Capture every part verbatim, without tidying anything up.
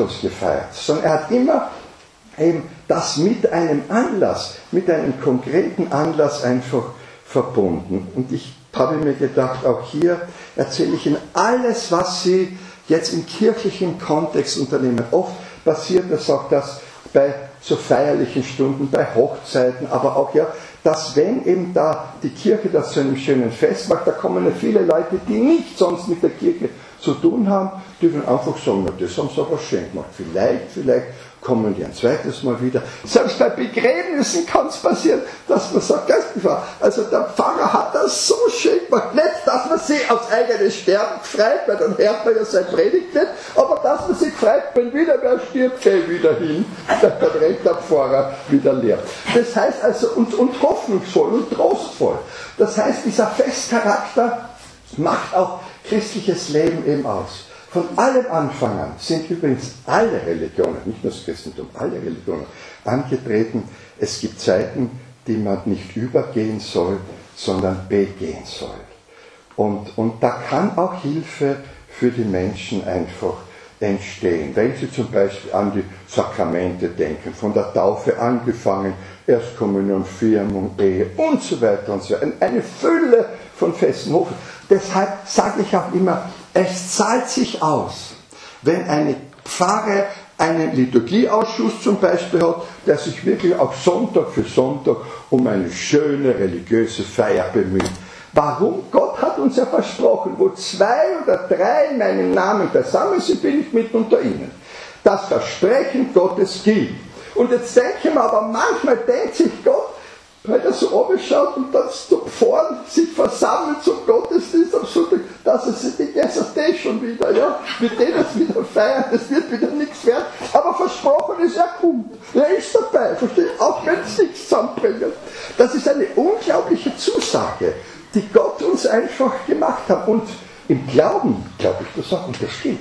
sinnlos gefeiert, sondern er hat immer eben das mit einem Anlass, mit einem konkreten Anlass einfach verbunden. Und ich habe mir gedacht, auch hier erzähle ich Ihnen alles, was Sie jetzt im kirchlichen Kontext unternehmen. Oft passiert das auch, dass bei so feierlichen Stunden, bei Hochzeiten, aber auch ja, dass wenn eben da die Kirche das zu einem schönen Fest macht, da kommen ja viele Leute, die nichts sonst mit der Kirche zu tun haben, die dann einfach sagen, na, das haben sie aber schön gemacht. Vielleicht, vielleicht kommen die ein zweites Mal wieder. Selbst bei Begräbnissen kann es passieren, dass man sagt, also der Pfarrer hat das so schön gemacht, nicht, dass man sich aufs eigene Sterben freut, weil dann hört man ja seine Predigt nicht, aber dass man sich freut, wenn wieder wer stirbt, geh wieder hin, dann rennt der Pfarrer wieder leer. Das heißt also, und, und hoffnungsvoll und trostvoll. Das heißt, dieser Festcharakter macht auch christliches Leben eben aus. Von allem Anfang an sind übrigens alle Religionen, nicht nur das Christentum, alle Religionen angetreten. Es gibt Zeiten, die man nicht übergehen soll, sondern begehen soll. Und, und da kann auch Hilfe für die Menschen einfach entstehen. Wenn Sie zum Beispiel an die Sakramente denken, von der Taufe angefangen, Erstkommunion, Firmung, Ehe und so weiter und so weiter. Eine Fülle von festen Hofen. Deshalb sage ich auch immer, es zahlt sich aus, wenn eine Pfarre einen Liturgieausschuss zum Beispiel hat, der sich wirklich auch Sonntag für Sonntag um eine schöne religiöse Feier bemüht. Warum? Gott hat uns ja versprochen, wo zwei oder drei in meinem Namen beisammen sind, bin ich mit unter ihnen. Das Versprechen Gottes gilt. Und jetzt denken wir aber, manchmal denkt sich Gott, weil er so oben schaut und dann so vorn sich versammelt zum Gottesdienst am Sonntag, dass er sich denkt, jetzt ist das schon wieder, ja, mit denen es wieder feiern, das wird wieder nichts wert, aber versprochen ist, er kommt, er ist dabei, verstehe, auch wenn es nichts zusammenbringt. Das ist eine unglaubliche Zusage, die Gott uns einfach gemacht hat. Und im Glauben, glaube ich, das auch, und das stimmt.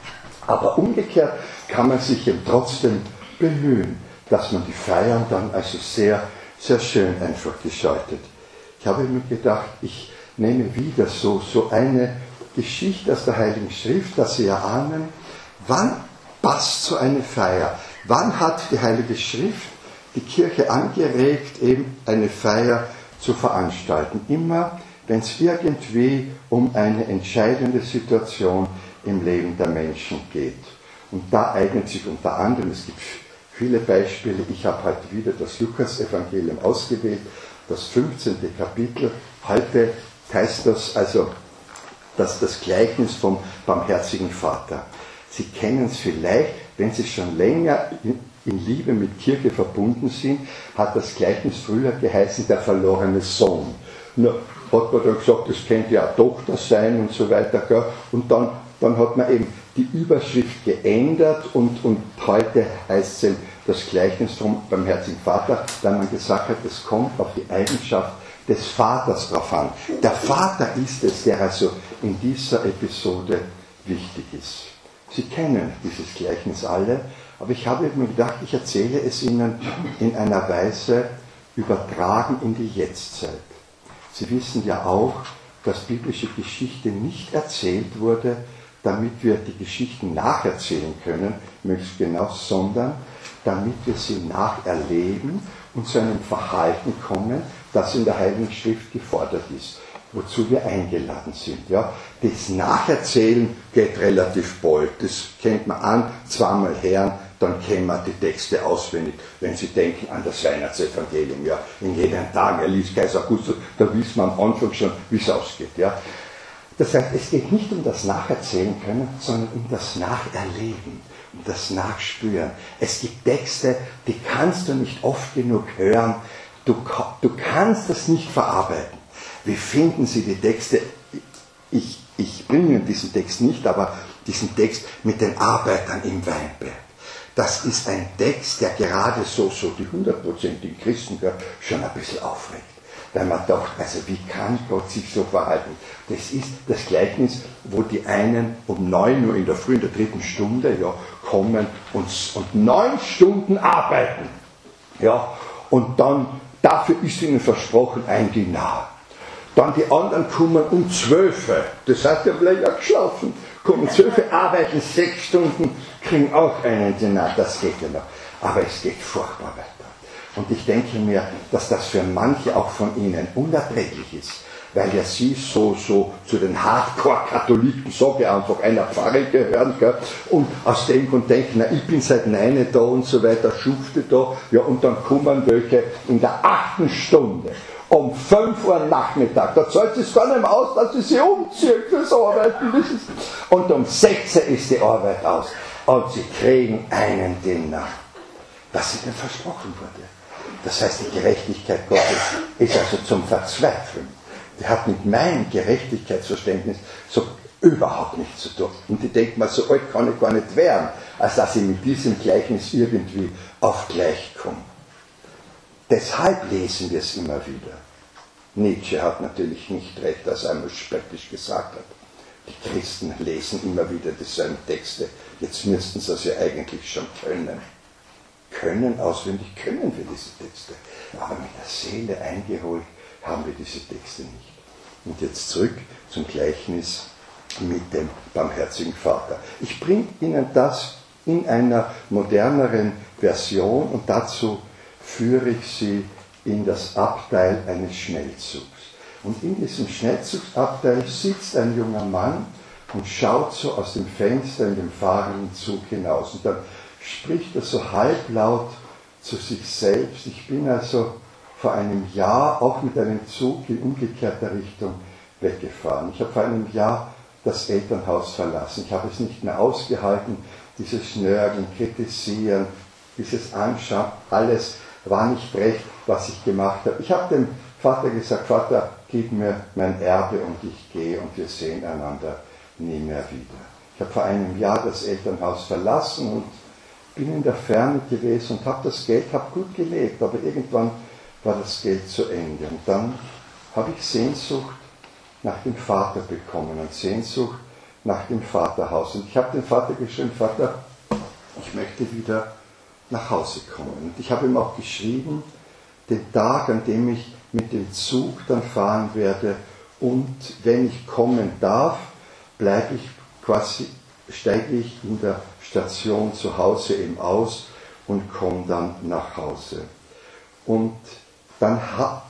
Aber umgekehrt kann man sich eben trotzdem bemühen, dass man die Feiern dann also sehr sehr schön einfach gestaltet. Ich habe mir gedacht, ich nehme wieder so, so eine Geschichte aus der Heiligen Schrift, dass Sie ja ahnen, wann passt so eine Feier? Wann hat die Heilige Schrift die Kirche angeregt, eben eine Feier zu veranstalten? Immer, wenn es irgendwie um eine entscheidende Situation im Leben der Menschen geht. Und da eignet sich unter anderem, es gibt viele Beispiele. Ich habe heute wieder das Lukas-Evangelium ausgewählt, das fünfzehnte Kapitel. Heute heißt das also das, das Gleichnis vom barmherzigen Vater. Sie kennen es vielleicht, wenn Sie schon länger in, in Liebe mit Kirche verbunden sind, hat das Gleichnis früher geheißen, der verlorene Sohn. Nur hat man dann gesagt, das könnte ja eine Tochter sein und so weiter. Gell? Und dann, dann hat man eben die Überschrift geändert und, und heute heißt es das Gleichnis vom barmherzigen Vater, weil man gesagt hat, es kommt auf die Eigenschaft des Vaters drauf an. Der Vater ist es, der also in dieser Episode wichtig ist. Sie kennen dieses Gleichnis alle, aber ich habe mir gedacht, ich erzähle es Ihnen in einer Weise übertragen in die Jetztzeit. Sie wissen ja auch, dass biblische Geschichte nicht erzählt wurde, damit wir die Geschichten nacherzählen können, möglichst genau, sondern damit wir sie nacherleben und zu einem Verhalten kommen, das in der Heiligen Schrift gefordert ist, wozu wir eingeladen sind. Ja, das Nacherzählen geht relativ bald, das kennt man an, zweimal hören, dann kennen wir die Texte auswendig, wenn Sie denken an das Weihnachtsevangelium. Ja, in jedem Tag, er liest Kaiser Augustus, da wissen wir am Anfang schon, wie es ausgeht. Ja. Das heißt, es geht nicht um das Nacherzählen können, sondern um das Nacherleben, um das Nachspüren. Es gibt Texte, die kannst du nicht oft genug hören, du, du kannst das nicht verarbeiten. Wie finden Sie die Texte? Ich, ich bringe Ihnen diesen Text nicht, aber diesen Text mit den Arbeitern im Weinberg. Das ist ein Text, der gerade so, so die hundertprozentigen Christen schon ein bisschen aufregt. Weil man dachte, also wie kann Gott sich so verhalten? Das ist das Gleichnis, wo die einen um neun Uhr in der Früh, in der dritten Stunde, ja, kommen und, und neun Stunden arbeiten. Ja, und dann, dafür ist ihnen versprochen ein Dinar. Dann die anderen kommen um zwölf, das heißt, die haben länger geschlafen, kommen zwölf, arbeiten sechs Stunden, kriegen auch einen Denar, das geht ja noch. Aber es geht furchtbar weiter. Und ich denke mir, dass das für manche auch von Ihnen unerträglich ist, weil ja Sie so, so zu den Hardcore-Katholiken, sage ich einfach, einer Pfarre gehören, gell? Und aus dem Grund denken, na, ich bin seit neun da und so weiter, schufte da, ja, und dann kommen welche in der achten Stunde, um fünf Uhr Nachmittag, da zahlt es gar nicht mehr aus, dass sie sich umziehen fürs Arbeiten, und um sechzehn ist die Arbeit aus, und sie kriegen einen Denar, was ihnen versprochen wurde. Das heißt, die Gerechtigkeit Gottes ist also zum Verzweifeln. Die hat mit meinem Gerechtigkeitsverständnis so überhaupt nichts zu tun. Und ich denke mal, so alt kann ich gar nicht werden, als dass ich mit diesem Gleichnis irgendwie auf gleich komme. Deshalb lesen wir es immer wieder. Nietzsche hat natürlich nicht recht, als er einmal spöttisch gesagt hat, die Christen lesen immer wieder dieselben Texte, jetzt müssten sie es ja eigentlich schon können. Können, auswendig können wir diese Texte, aber mit der Seele eingeholt haben wir diese Texte nicht. Und jetzt zurück zum Gleichnis mit dem barmherzigen Vater. Ich bringe Ihnen das in einer moderneren Version und dazu führe ich Sie in das Abteil eines Schnellzugs. Und in diesem Schnellzugsabteil sitzt ein junger Mann und schaut so aus dem Fenster in den fahrenden Zug hinaus. Und dann spricht er so halblaut zu sich selbst. Ich bin also vor einem Jahr auch mit einem Zug in umgekehrter Richtung weggefahren. Ich habe vor einem Jahr das Elternhaus verlassen. Ich habe es nicht mehr ausgehalten, dieses Nörgeln, Kritisieren, dieses Anschauen, alles war nicht recht, was ich gemacht habe. Ich habe dem Vater gesagt, Vater, gib mir mein Erbe und ich gehe und wir sehen einander nie mehr wieder. Ich habe vor einem Jahr das Elternhaus verlassen und bin in der Ferne gewesen und habe das Geld, habe gut gelebt, aber irgendwann war das Geld zu Ende. Und dann habe ich Sehnsucht nach dem Vater bekommen und Sehnsucht nach dem Vaterhaus. Und ich habe dem Vater geschrieben, Vater, ich möchte wieder nach Hause kommen. Und ich habe ihm auch geschrieben, den Tag, an dem ich mit dem Zug dann fahren werde und wenn ich kommen darf, bleibe ich quasi, steige ich in der Station zu Hause eben aus und komme dann nach Hause. Und dann,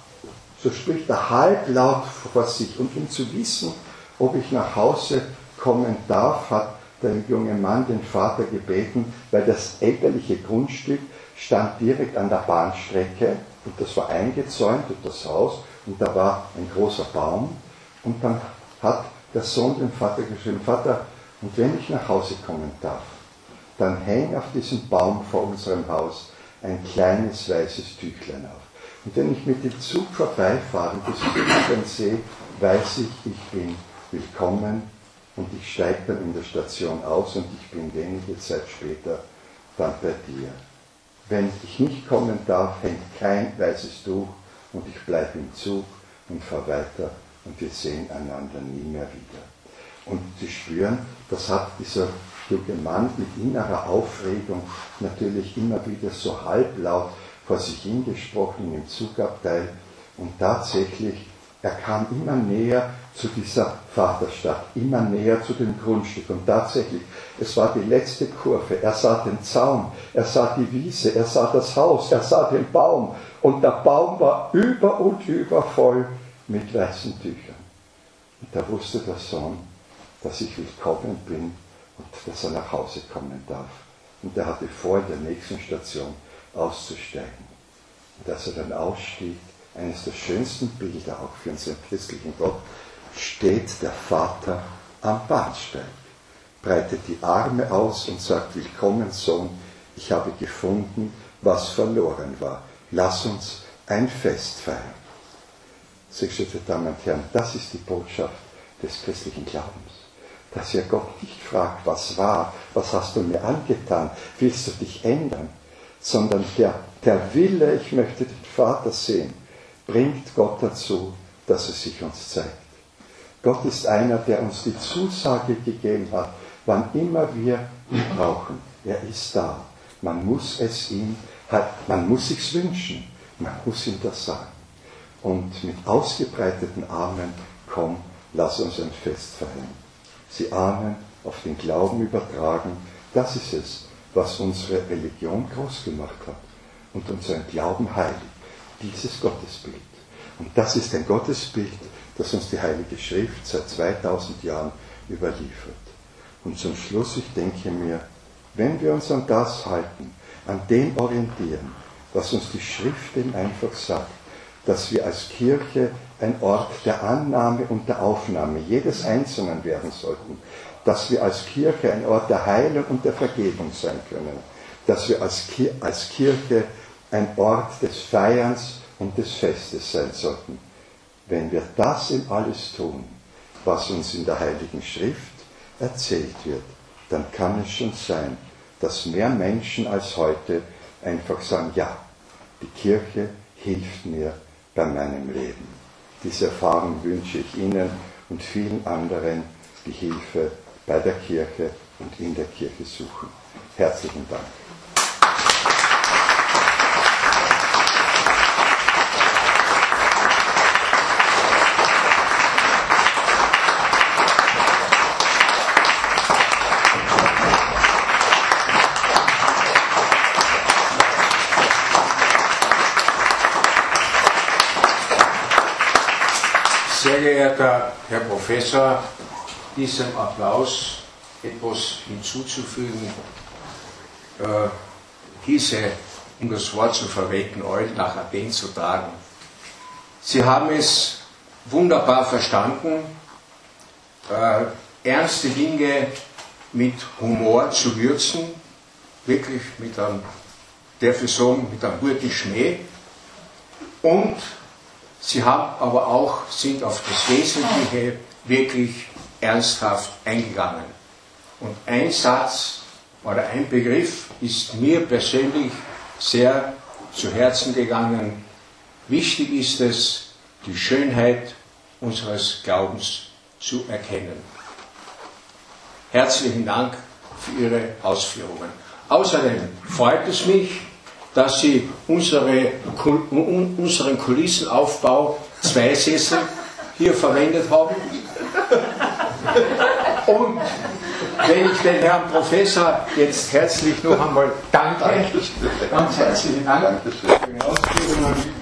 so spricht er halblaut vor sich. Und um zu wissen, ob ich nach Hause kommen darf, hat der junge Mann den Vater gebeten, weil das elterliche Grundstück stand direkt an der Bahnstrecke und das war eingezäunt durch das Haus und da war ein großer Baum. Und dann hat der Sohn dem Vater geschrieben, Vater, und wenn ich nach Hause kommen darf, dann häng auf diesem Baum vor unserem Haus ein kleines weißes Tüchlein auf. Und wenn ich mit dem Zug vorbeifahre und das Tüchlein sehe, weiß ich, ich bin willkommen und ich steige dann in der Station aus und ich bin wenige Zeit später dann bei dir. Wenn ich nicht kommen darf, hängt kein weißes Tuch und ich bleibe im Zug und fahre weiter und wir sehen einander nie mehr wieder. Und Sie spüren, das hat dieser junge Mann mit innerer Aufregung natürlich immer wieder so halblaut vor sich hingesprochen im Zugabteil und tatsächlich, er kam immer näher zu dieser Vaterstadt, immer näher zu dem Grundstück und tatsächlich, es war die letzte Kurve, er sah den Zaun, er sah die Wiese, er sah das Haus, er sah den Baum und der Baum war über und über voll mit weißen Tüchern. Und da wusste der Sohn, dass ich willkommen bin und dass er nach Hause kommen darf. Und er hatte vor, in der nächsten Station auszusteigen. Und als er dann ausstieg, eines der schönsten Bilder auch für unseren christlichen Gott, steht der Vater am Bahnsteig, breitet die Arme aus und sagt, willkommen Sohn, ich habe gefunden, was verloren war. Lass uns ein Fest feiern. Sehr geehrte Damen und Herren, das ist die Botschaft des christlichen Glaubens. Dass ja Gott nicht fragt, was war, was hast du mir angetan, willst du dich ändern, sondern der, der Wille, ich möchte den Vater sehen, bringt Gott dazu, dass er sich uns zeigt. Gott ist einer, der uns die Zusage gegeben hat, wann immer wir ihn brauchen. Er ist da. Man muss es ihm, man muss sich's wünschen, man muss ihm das sagen. Und mit ausgebreiteten Armen, komm, lass uns ein Fest feiern. Sie ahnen, auf den Glauben übertragen, das ist es, was unsere Religion groß gemacht hat und unseren Glauben heiligt, dieses Gottesbild. Und das ist ein Gottesbild, das uns die Heilige Schrift seit zweitausend Jahren überliefert. Und zum Schluss, ich denke mir, wenn wir uns an das halten, an dem orientieren, was uns die Schrift eben einfach sagt, dass wir als Kirche ein Ort der Annahme und der Aufnahme jedes Einzelnen werden sollten, dass wir als Kirche ein Ort der Heilung und der Vergebung sein können, dass wir als, Ki- als Kirche ein Ort des Feierns und des Festes sein sollten. Wenn wir das in alles tun, was uns in der Heiligen Schrift erzählt wird, dann kann es schon sein, dass mehr Menschen als heute einfach sagen, ja, die Kirche hilft mir bei meinem Leben. Diese Erfahrung wünsche ich Ihnen und vielen anderen, die Hilfe bei der Kirche und in der Kirche suchen. Herzlichen Dank. Sehr geehrter Herr Professor, diesem Applaus etwas hinzuzufügen, äh, hieße, um das Wort zu verwenden, euch nach Athen zu tragen. Sie haben es wunderbar verstanden, äh, ernste Dinge mit Humor zu würzen, wirklich mit einem, darf ich sagen, mit einem guten Schmäh, und Sie haben aber auch, sind auf das Wesentliche wirklich ernsthaft eingegangen. Und ein Satz oder ein Begriff ist mir persönlich sehr zu Herzen gegangen. Wichtig ist es, die Schönheit unseres Glaubens zu erkennen. Herzlichen Dank für Ihre Ausführungen. Außerdem freut es mich, dass Sie unsere, unseren Kulissenaufbau, zwei Sessel, hier verwendet haben. Und wenn ich den Herrn Professor jetzt herzlich noch einmal danke, ganz herzlichen Dank für die Ausführungen.